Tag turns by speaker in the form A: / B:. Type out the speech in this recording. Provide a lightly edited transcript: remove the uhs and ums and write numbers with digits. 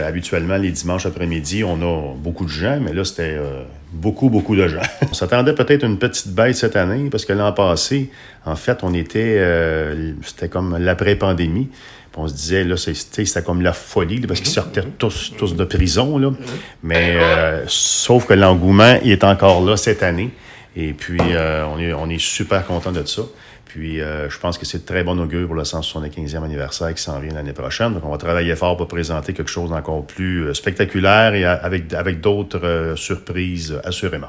A: habituellement, les dimanches après-midi, on a beaucoup de gens, mais là, c'était beaucoup de gens. On s'attendait peut-être à une petite baisse cette année, parce que l'an passé, en fait, c'était comme l'après-pandémie. Puis on se disait, là, c'était comme la folie, là, parce qu'ils sortaient tous de prison, là. Mais sauf que l'engouement, il est encore là cette année. Et puis, on est super content de ça. Puis, je pense que c'est de très bon augure pour le 175e anniversaire qui s'en vient l'année prochaine. Donc, on va travailler fort pour présenter quelque chose d'encore plus spectaculaire et avec d'autres surprises, assurément.